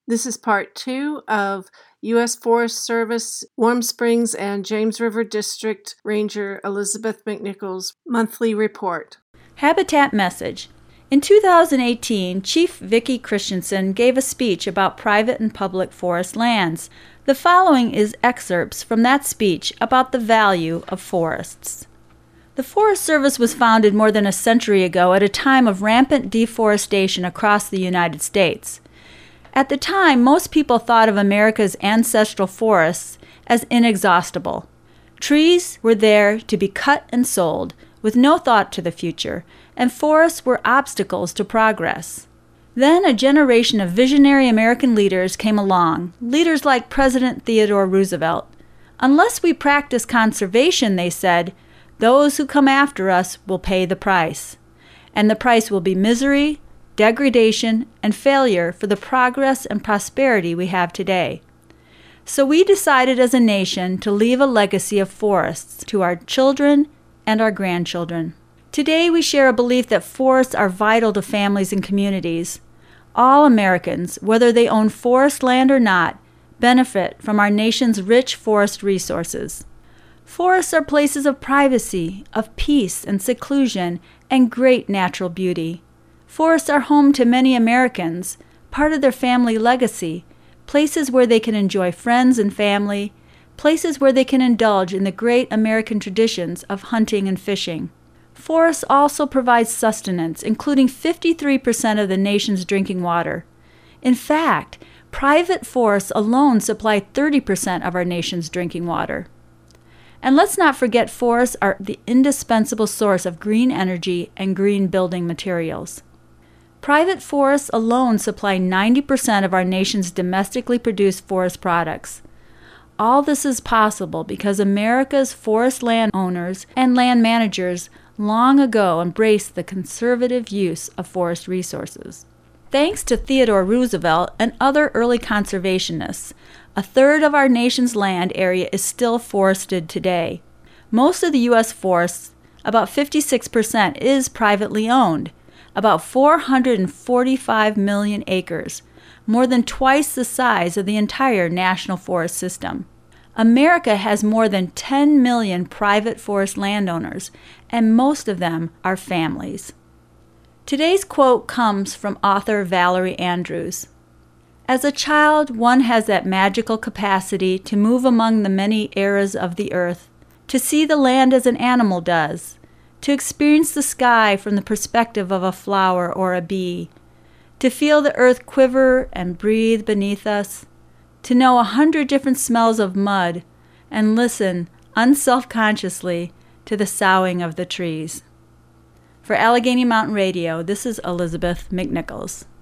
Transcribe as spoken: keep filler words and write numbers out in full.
This is part two of U S Forest Service, Warm Springs, and James River District Ranger Elizabeth McNichols' monthly report. Habitat message. In two thousand eighteen, Chief Vicki Christensen gave a speech about private and public forest lands. The following is excerpts from that speech about the value of forests. The Forest Service was founded more than a century ago at a time of rampant deforestation across the United States. At the time, most people thought of America's ancestral forests as inexhaustible. Trees were there to be cut and sold, with no thought to the future, and forests were obstacles to progress. Then a generation of visionary American leaders came along, leaders like President Theodore Roosevelt. Unless we practice conservation, they said, those who come after us will pay the price. And the price will be misery, degradation, and failure for the progress and prosperity we have today. So we decided as a nation to leave a legacy of forests to our children and our grandchildren. Today we share a belief that forests are vital to families and communities. All Americans, whether they own forest land or not, benefit from our nation's rich forest resources. Forests are places of privacy, of peace and seclusion, and great natural beauty. Forests are home to many Americans, part of their family legacy, places where they can enjoy friends and family, places where they can indulge in the great American traditions of hunting and fishing. Forests also provide sustenance, including fifty-three percent of the nation's drinking water. In fact, private forests alone supply thirty percent of our nation's drinking water. And let's not forget forests are the indispensable source of green energy and green building materials. Private forests alone supply ninety percent of our nation's domestically produced forest products. All this is possible because America's forest landowners and land managers long ago embraced the conservative use of forest resources. Thanks to Theodore Roosevelt and other early conservationists, a third of our nation's land area is still forested today. Most of the U S forests, about fifty-six percent, is privately owned, about four hundred forty-five million acres, more than twice the size of the entire national forest system. America has more than ten million private forest landowners, and most of them are families. Today's quote comes from author Valerie Andrews. As a child, one has that magical capacity to move among the many eras of the earth, to see the land as an animal does, to experience the sky from the perspective of a flower or a bee, to feel the earth quiver and breathe beneath us, to know a hundred different smells of mud, and listen unselfconsciously to the soughing of the trees. For Allegheny Mountain Radio, this is Elizabeth McNichols.